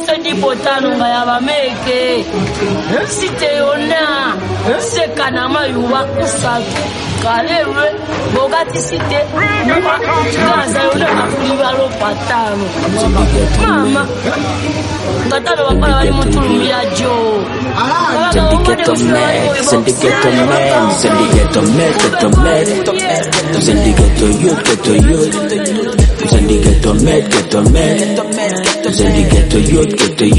di potano ngayaba meke. Site yona. Sekanama yuwa kusatu. Kalewe. Bogati site. Gaza yona makulibalo patano. Mama. Katano wakala wali mutulumia jo. Syndicator man, syndicator man, syndicator man, syndicator youth, syndicator man, syndicator youth,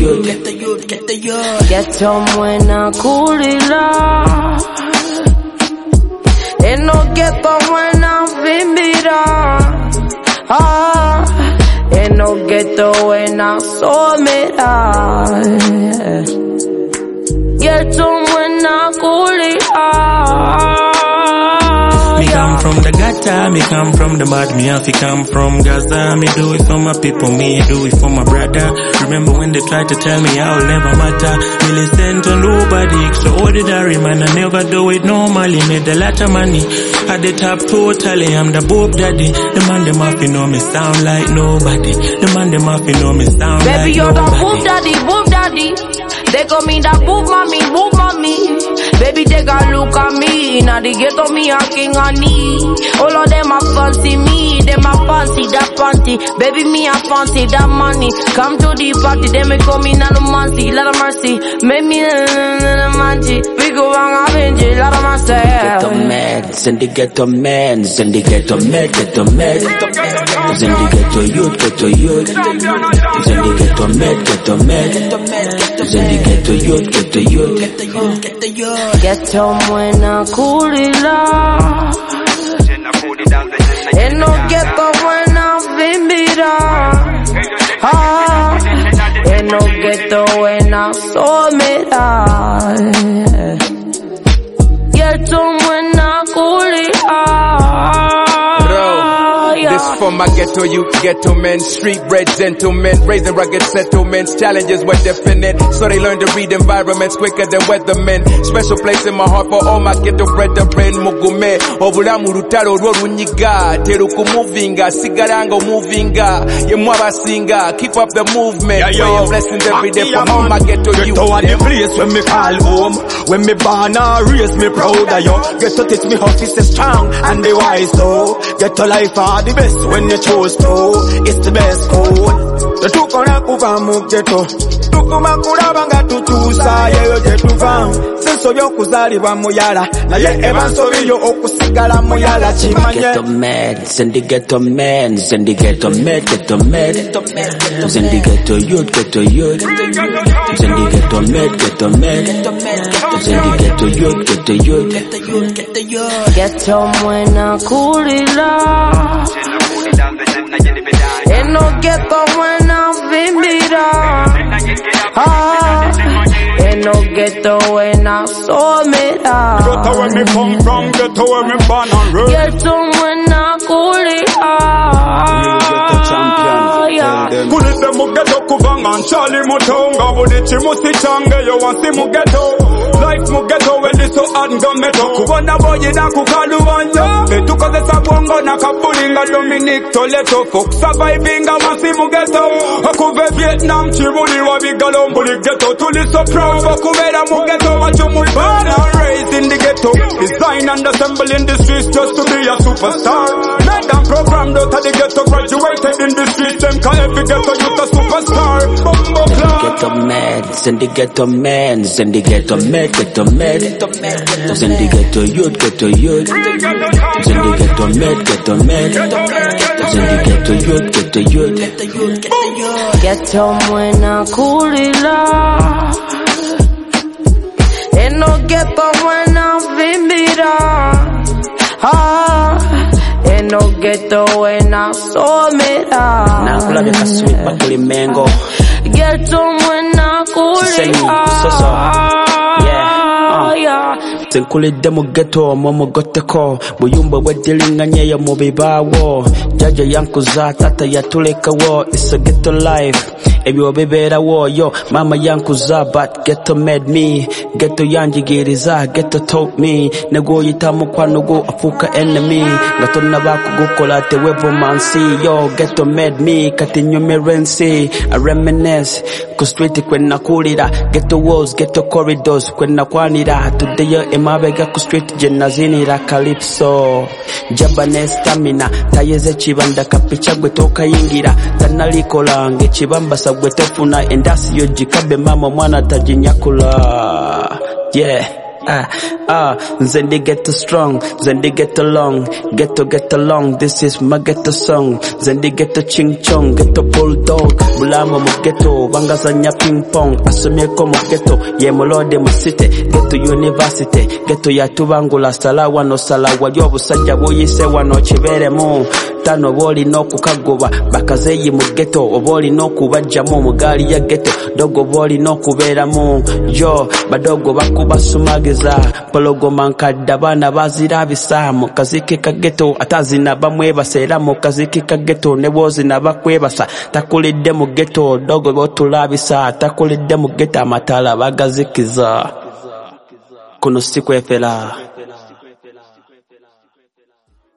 Ghetto mwena kulila, eno ghetto mwena vimbira, eno ghetto mwena somera. Ghetto mwena kulila. Me come from the gutter, me come from the mud, me have to come from Gaza. Me do it for my people, me do it for my brother. Remember when they tried to tell me I'll never matter? Me listen to nobody, extraordinary man, I never do it normally. Made a lot of money, at the top totally, I'm the boob daddy. The man them have to know me sound like nobody. The man them have to know me sound Baby, like you're nobody. the boob daddy. They call me the boob mommy. Baby, they gon' look at me. Now they get on me a king on knee. All of them a fancy me. Them a fancy that panty. Baby, me a fancy that money. Come to the party, they me call me nano mancy. Lot of mercy. Make me manji. We go wrong, I binge. Lot of mercy. Syndicator man, syndicator man, syndicator youth, syndicator man, syndicator youth, Ghetto mwena kulila, eno ghetto mwena vimbira, eno ghetto mwena somera. Ghetto mwena kulila. This for my ghetto youth, ghetto men, street bred gentlemen, raising rugged settlements. Challenges were definite, so they learned to read environments quicker than weathermen. Special place in my heart for all my ghetto brethren. Mugume, obulamu rutalo runyiga, teruku movinga, sigarango movinga, yemwaba singa. Keep up the movement, praying blessings every day for all my ghetto youth. Ghetto are the place when me call home, when me born or raise me proud of you. Ghetto teach me how to stay strong and the wise though. Ghetto life are the best when you choose to. It's the best code. The tukona kuva mu ghetto. Tukuma kuraba nga tutusa yeyo gyetuva. Senso y'okuzaalibwa muyala naye ebansobiyo okusigala muyala kimanye. Syndicator man, syndicator man, syndicator youth, syndicator man, syndicator youth, Ghetto mwena kulila, eno ghetto mwena vimbira, eno ghetto mwena somera. Ghetto where me come from, ghetto where me born and raised. Ghetto mwena kulila. Kuli demu ghetto kuvanga nchali mutonga budichi musichange yo wansi mu ghetto. Life mu ghetto when this so hard nga meto. Kubona boyi na kukaluwanya betukoze sabongo na kabulinga Dominic Toleto. Cook surviving nga wansi mu ghetto. Akuve Vietnam chibuli wabigalombuli ghetto. Tuli so proud bakubera mu ghetto. Wachumuli born and raised in the ghetto. Design and assemble in the streets just to be a superstar. Made and programmed out of the ghetto. Graduated in the streets. Them call every ghetto youth a superstar. Syndicator man, syndicator man, syndicator youth, syndicator man, syndicator youth, Ghetto mwena kulila, eno ghetto mwena vimbira, eno ghetto mwena somera. Nakula beka sweet bakuli mengo. Ghetto mwena kulila, Yeah. Zenkulidde mu ghetto mumugotteko buyumba bweddiringanye mu bibaawo jaja yankuza tata yatulekawo it's a ghetto life ebyo bibeerawo yo mama yankuza but ghetto made me ghetto yanjigiriza ghetto taught me negoyita mukwano go afuuka enemy nga tonnaba kugukola tewevomansi yo ghetto made me kati nyumirensi I reminisce ku street kwenakulira ghetto walls ghetto corridors kwenakwanira tuddeyo emabega ku street gyenazinira calypso jaba ne stamina tayeze kibanda kapicha gwe tokayingira tanalikola ng'ekibambasa gwe tofuna endasi yo gikabe mama mwana tajinyakula yeah nze ndi ghetto strong, nze ndi ghetto long, get along, this is my ghetto song, nze ndi ghetto ching chong, ghetto bulldog, bulama mu ghetto, bangazanya ping pong, asomyeko mu ghetto, ye mulode mu city, ghetto university, ghetto yatubangula salawa no salawa, ly'obusajja buyise wano kibeeremu, tano boli n'okukagoba, bakazeeyi mu ghetto, oboli n'okubajjamu mu gaali ya ghetto, dogo boli n'okubeeramu, yo, badogo bakuba sumagiza, pologoma nkadde abaana bazirabisa mu kazike ka ghetto atazina bamwe baseera mu kazike ka ghetto ne bozina bakwebasa takulidde mu ghetto dogo botulabisa takulidde mu ghetto amatala bagazikiza kuno sikwefera